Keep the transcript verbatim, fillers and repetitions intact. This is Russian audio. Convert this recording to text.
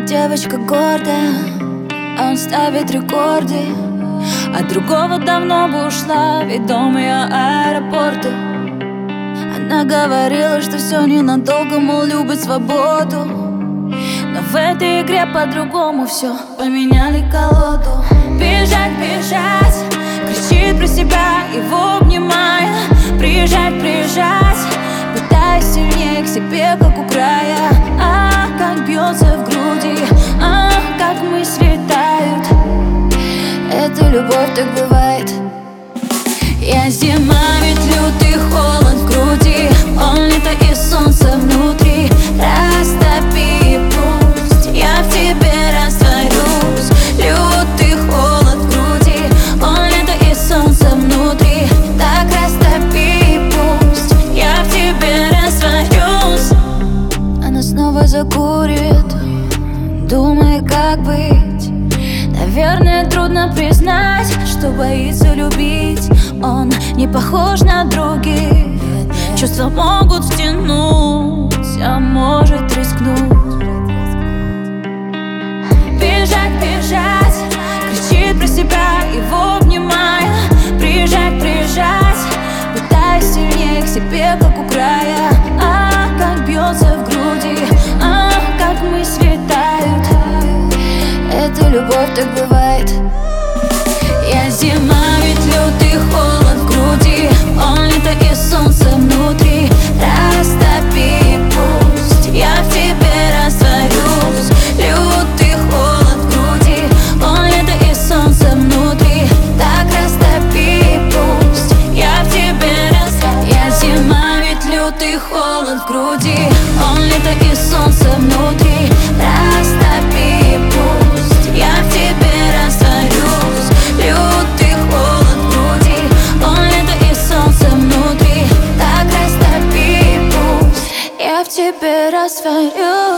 Девочка гордая, а он ставит рекорды. От другого давно бы ушла, ведь дом ее аэропорты. Она говорила, что все ненадолго, мол, любит свободу. Но в этой игре по-другому все, поменяли колоду. Бежать, бежать, кричит про себя, его обнимая. Приезжать, приезжать, пытаясь сильнее к себе, как у края. А, как бьется в груди, а, как мысли тают. Это любовь, так бывает. Я зима, ведь лютый холод в груди. Он лето и солнце внутри. Растопи, пусть я в тебе растворюсь. Лютый холод в груди. Он лето и солнце внутри. Так растопи, пусть я в тебе растворюсь. Она снова закурит, думая, как быть. Наверное, трудно признать, что боится любить. Он не похож на других. Чувства могут втянуть, а может рискнуть. Бежать, бежать, кричит про себя, его обнимая. Приезжать, приезжать, пытаясь сильнее к себе, как у края. А, как бьется в груди, а, как мысли тают. Это любовь, так бывает. Я зима, ведь лютый холод в груди. Он лето и солнце внутри. Растопи, пусть я в тебе растворюсь. Лютый холод в груди. Он лето и солнце внутри. Так растопи, пусть я в тебе растворюсь. Я зима, ведь лютый холод в груди. Он лето и солнце внутри. Растопи, пусть я в тебе растворюсь. Лютый холод в груди. Он лето и солнце внутри. Так растопи, пусть я в тебе растворюсь.